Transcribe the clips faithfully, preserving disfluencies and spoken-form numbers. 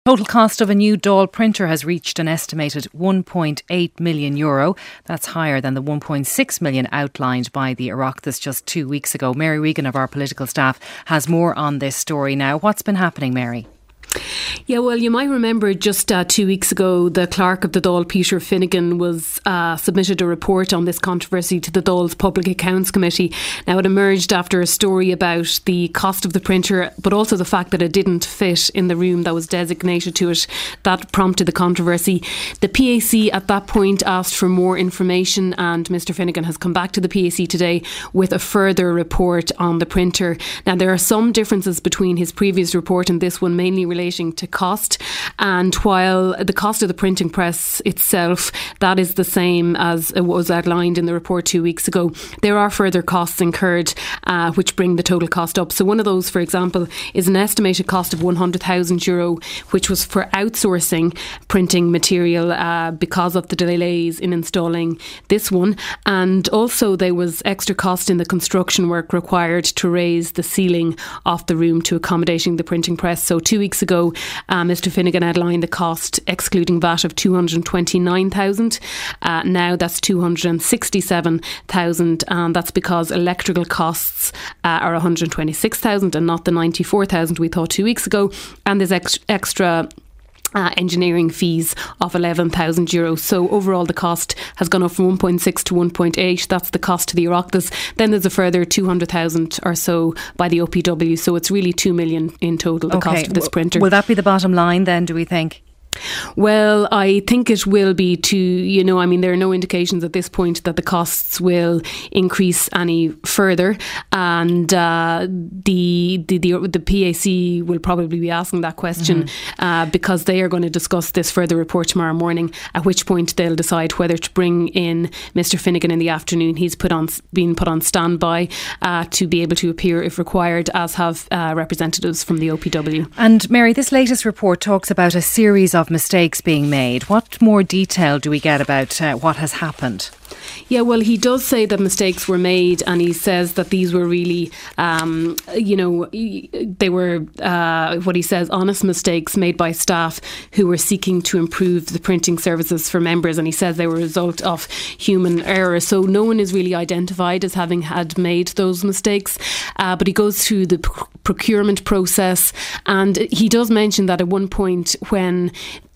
Total cost of a new Dáil printer has reached an estimated one point eight million euro. That's higher than the one point six million outlined by the Oireachtas just two weeks ago. Mary Regan of our political staff has more on this story now. What's been happening, Mary? Yeah, well, you might remember just uh, two weeks ago, the clerk of the Dáil, Peter Finnegan, was uh, submitted a report on this controversy to the Dáil's Public Accounts Committee. Now, it emerged after a story about the cost of the printer, but also the fact that it didn't fit in the room that was designated to it. That prompted the controversy. The P A C at that point asked for more information, and Mr Finnegan has come back to the P A C today with a further report on the printer. Now, there are some differences between his previous report and this one, mainly relating to cost, and while the cost of the printing press itself, that is the same as it was outlined in the report two weeks ago, there are further costs incurred uh, which bring the total cost up. So one of those, for example, is an estimated cost of one hundred thousand euro, which was for outsourcing printing material uh, because of the delays in installing this one, and also there was extra cost in the construction work required to raise the ceiling of the room to accommodating the printing press. So two weeks ago ago, uh, Mr Finnegan outlined the cost, excluding V A T, of two hundred twenty-nine thousand. Uh, now that's two hundred sixty-seven thousand, and that's because electrical costs uh, are one hundred twenty-six thousand and not the ninety-four thousand we thought two weeks ago. And there's ex- extra Uh, engineering fees of eleven thousand euros. So overall the cost has gone up from one point six to one point eight. That's the cost to the Oireachtas. Then there's a further two hundred thousand or so by the O P W. So it's really two million in total, the okay. cost of this printer. Will that be the bottom line then, do we think? Well, I think it will be to, you know, I mean, there are no indications at this point that the costs will increase any further, and uh, the, the the the P A C will probably be asking that question mm-hmm. uh, because they are going to discuss this further report tomorrow morning, at which point they'll decide whether to bring in Mr Finnegan in the afternoon. He's put on been put on standby uh, to be able to appear if required, as have uh, representatives from the O P W. And Mary, this latest report talks about a series of mistakes being made. What more detail do we get about uh, what has happened? Yeah, well, he does say that mistakes were made, and he says that these were really, um, you know, they were, uh, what he says, honest mistakes made by staff who were seeking to improve the printing services for members, and he says they were a result of human error. So no one is really identified as having had made those mistakes, uh, but he goes through the pr- procurement process, and he does mention that at one point when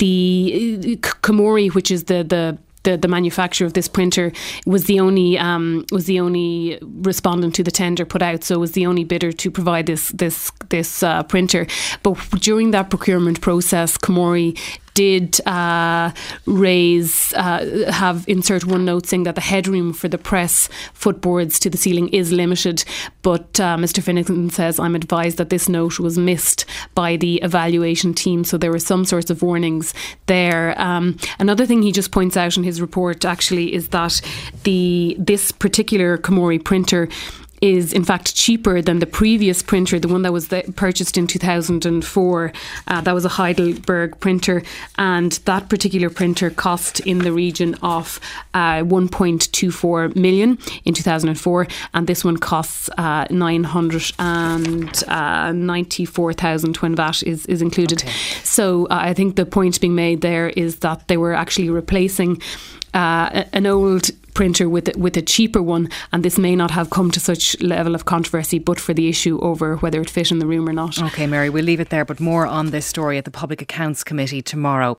the Komori, which is the the The, the manufacturer of this printer, was the only um, was the only respondent to the tender put out, so was the only bidder to provide this this this uh, printer. But during that procurement process, Komori did uh, raise, uh, have insert one note saying that the headroom for the press footboards to the ceiling is limited. But uh, Mr Finnegan says, I'm advised that this note was missed by the evaluation team. So there were some sorts of warnings there. Um, another thing he just points out in his report actually is that the this particular Komori printer is in fact cheaper than the previous printer, the one that was the, purchased in two thousand four. Uh, that was a Heidelberg printer, and that particular printer cost in the region of uh, one point two four million in two thousand four, and this one costs uh, nine hundred ninety-four thousand when V A T is, is included. Okay. So uh, I think the point being made there is that they were actually replacing uh, an old printer with with a cheaper one, and this may not have come to such level of controversy but for the issue over whether it fit in the room or not. Okay, Mary, we'll leave it there, but more on this story at the Public Accounts Committee tomorrow.